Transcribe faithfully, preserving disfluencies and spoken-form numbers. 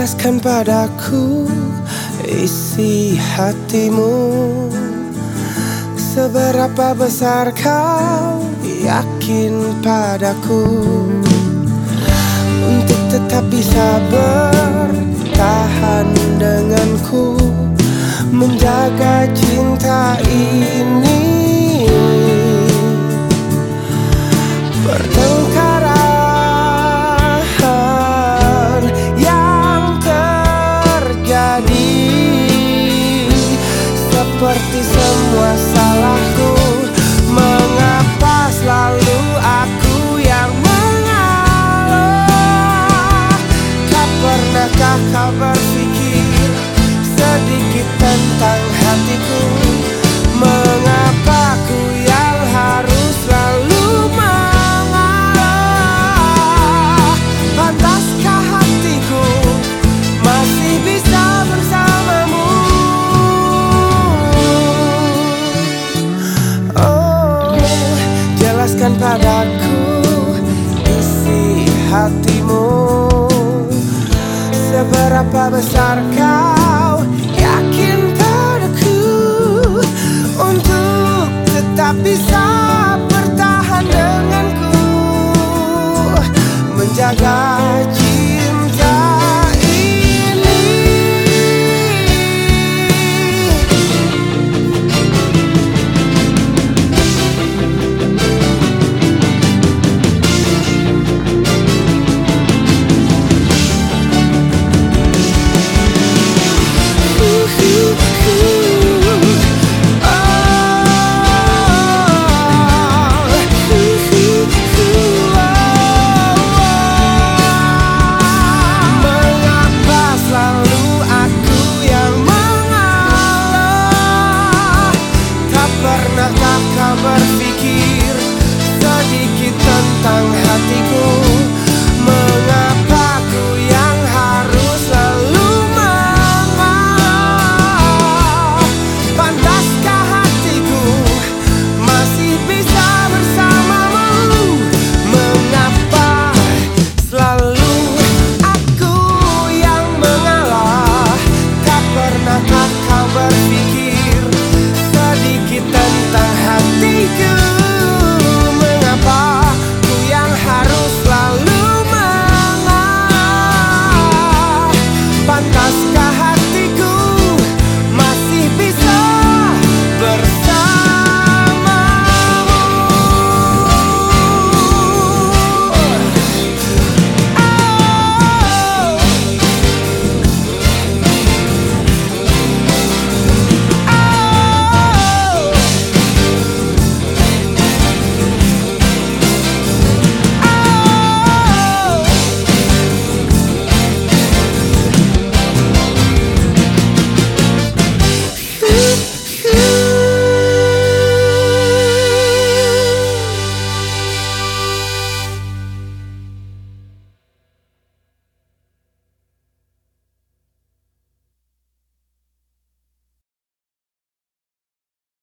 Jelaskan padaku isi hatimu. Seberapa besar kau yakin padaku untuk tetap bisa bertahan denganku, menjaga cinta ini. Pertengkaran yang terjadi seperti semua salahku. Mengapa selalu aku yang mengalah? Tak pernahkah kau berpikir sedikit tentang hatiku? Mengapa ku yang harus selalu mengalah? Pantaskah hatiku masih bisa bersamamu? Oh, jelaskan padaku isi hatimu. Seberapa besar kau yakin padaku untuk tetap bisa bertahan denganku, menjaga cinta ini. Pernahkah kau berpikir sedikit tentang hatiku?